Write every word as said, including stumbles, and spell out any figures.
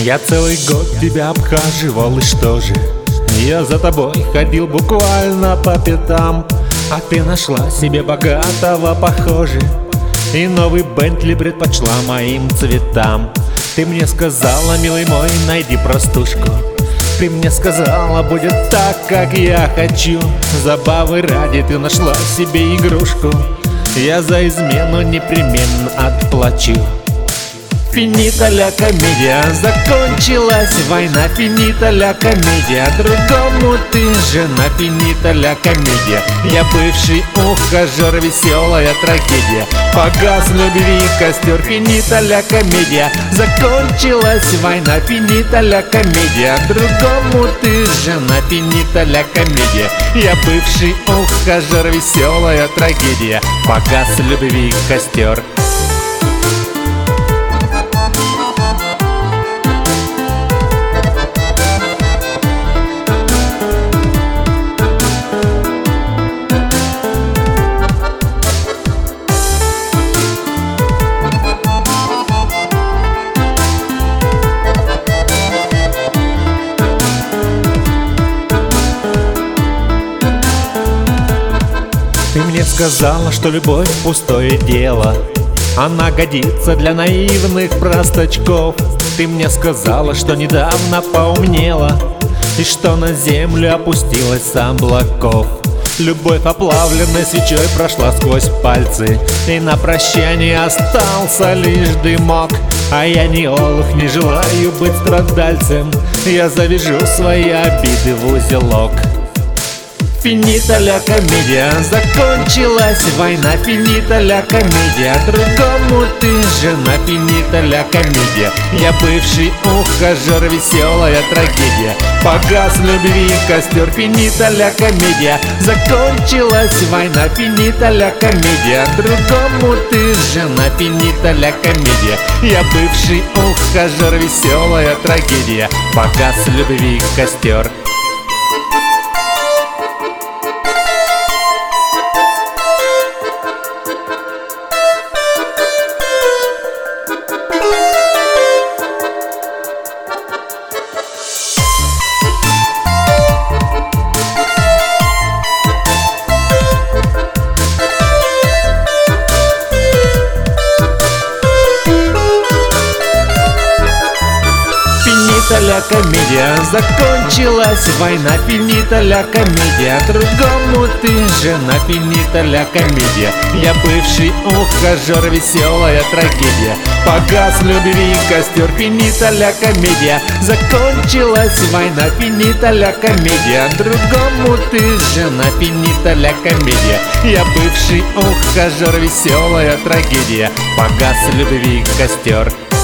Я целый год тебя обхаживал, и что же? Я за тобой ходил буквально по пятам, а ты нашла себе богатого, похоже, и новый Бентли предпочла моим цветам. Ты мне сказала, милый мой, найди простушку. Ты мне сказала, будет так, как я хочу. Забавы ради ты нашла себе игрушку. Я за измену непременно отплачу. Финита ля комедия, закончилась война. Финита ля комедия, другому ты жена. Финита ля комедия, я бывший ухажер, веселая трагедия. Погас любви костер. Финита ля комедия, закончилась война. Финита ля комедия, другому ты жена. Финита ля комедия, я бывший ухажер, веселая трагедия. Погас любви костер. Ты мне сказала, что любовь пустое дело, она годится для наивных простачков. Ты мне сказала, что недавно поумнела, и что на землю опустилась с облаков. Любовь, оплавленной свечой, прошла сквозь пальцы, и на прощание остался лишь дымок. А я не олух, не желаю быть страдальцем, я завяжу свои обиды в узелок. Финита ля комедия, закончилась война. Финита ля комедия, другому ты жена. Финита ля комедия, я бывший ухажер, веселая трагедия. Погас любви костер. Финита ля комедия, закончилась война. Финита ля комедия, другому ты жена. Финита ля комедия, я бывший ухажер, веселая трагедия. Погас любви костер. Финита ля комедия, закончилась война. Финита ля комедия, другому ты жена. Финита ля комедия, я бывший ухажер, веселая трагедия. Погас любви костер. Финита ля комедия, закончилась война. Финита ля комедия, другому ты жена. Финита ля комедия, я бывший ухажер, веселая трагедия. Погас любви костер.